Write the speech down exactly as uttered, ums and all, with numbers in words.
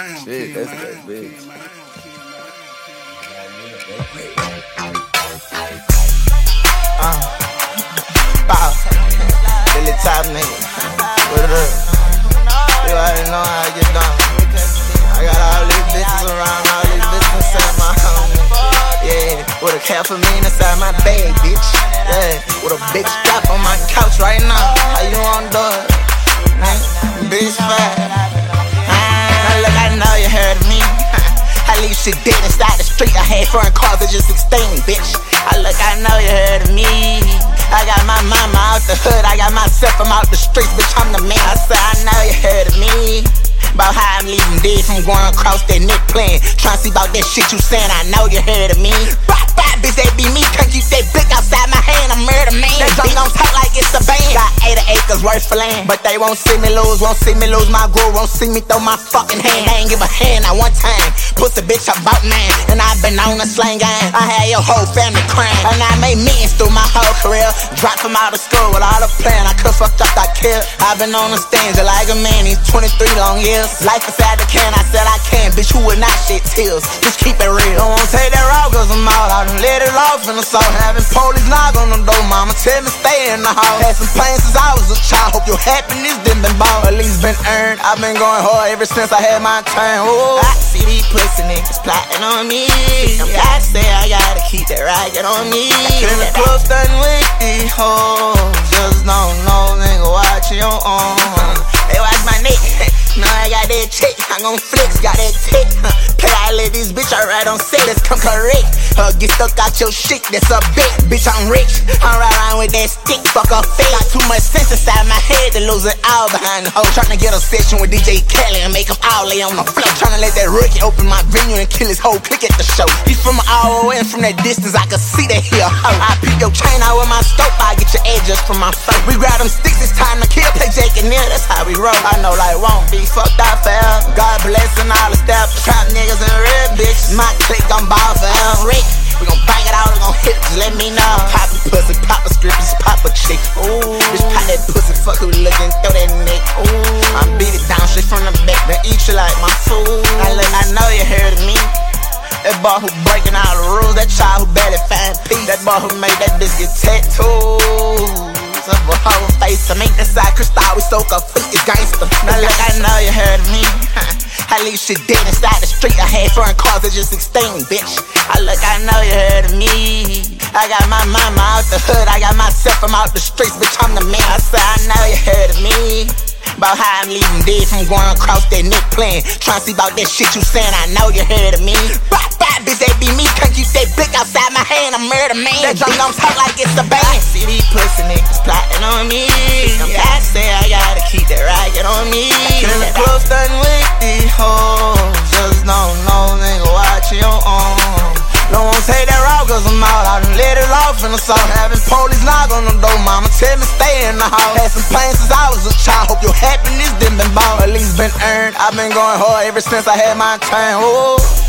Shit, that's that big. Uh, Bow, Billy Top nigga, what it up? You already know how I get down. I got all these bitches around, all these bitches inside my home. Yeah, with a caffeine inside my bag, bitch. Yeah, with a big strap on my couch right now. How you on do it? Bitch fat. Now look, I know you heard of me. I leave shit dead inside the street. I had foreign cars that just extinct, bitch. I look, I know you heard of me. I got my mama out the hood, I got myself, I'm out the streets, bitch, I'm the man. I said, I know you heard of me. About how I'm leaving dead from going across that neck playing. Tryna see about that shit you saying, I know you heard of me. Rock, rock, bitch, that be me. Can't keep that blick outside my hand, I'm murder man. That junk gon' talk like it's a band. Got eighty acres worth of land, but they won't see me lose, won't see me lose my groove, won't see me throw my fucking hand. They ain't give a hand at one time. Pussy bitch about nine, and I been on the slang game. I had your whole family crying, and I made millions through my whole career. Dropped from out of school with all the plan, I could fucked up, I killed. I been on the stage like a man, these twenty-three long years. Life inside the can, I said I can, bitch, who would not shed tears? Just keep it real. Don't wanna take that raw, cause I'm out. I done let it off in the soul. Having police knock on the door, mama tell me stay in the house. Had some pain since I was a child, hope your happiness done been bought. At least been earned, I've been going hard ever since I had my turn. Ooh. I see these pussy niggas plotting on me. I say I gotta keep that racket on me. In the club starting with these hoes, just don't know, nigga, watch your own. They watch my neck. Now I got that check, I gon' flex, got that tech. Play I let this bitch, I ride on set, let's come correct. Uh, get stuck out your shit, that's a bet. Bitch, I'm rich, I'm right around with that stick, fuck a fake. Got too much sense inside my head to lose it all behind the hoe. Tryna get a session with D J Kelly and make him all lay on the floor. Tryna let that rookie open my venue and kill his whole clique at the show. He from all the way and from that distance, I can see that he a hoe. I peep your chain out with my scope, I get your edge just from my phone. We grab them sticks, it's time to kill, play Jake and Neil, that's how we roll. I know like won't be fucked up forever. God blessing all the steps, trap niggas and real bitches. My clique gon' ball forever. Rick, we gon' bang it out, we gon' hit, just let me know. Pop a pussy, pop a script, just pop a chick. Ooh, bitch pop that pussy, fuck who looking, throw that neck. Ooh, I beat it down straight from the back, then eat you like my food. I, look, I know you heard of me. That boy who breaking all the rules, that child who barely find peace. That boy who made that bitch get tattoos of a whole face. I make that side crystal, we soak up feet, it's gangsta. Now look, I know you heard of me. I leave shit dead inside the street. I had foreign cars that just extinct, bitch. I look, I know you heard of me. I got my mama out the hood, I got myself, I'm out the streets, bitch, I'm the man. I said, I know you heard of me. About how I'm leaving dead from going across that neck playing. Tryna see about that shit you saying, I know you heard of me. Rock, rock, bitch, that be me. Can't keep that blick outside my hand, I'm murder man. That junk don't talk like it's a band. I see these pussy niggas plotting on me. I say I gotta keep that racket on me. In the club starting with these hoes, just don't know, nigga, watch your own. Don't wanna take that raw, cause I'm out. I done let it off in the soul. Having police knock on the door, mama tell me stay in the house. Had some pain since I was a child, hope your happiness done been bought. At least been earned, I've been going hard ever since I had my turn. Ooh.